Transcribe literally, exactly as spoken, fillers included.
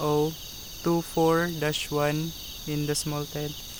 O two four dash one in the small tent.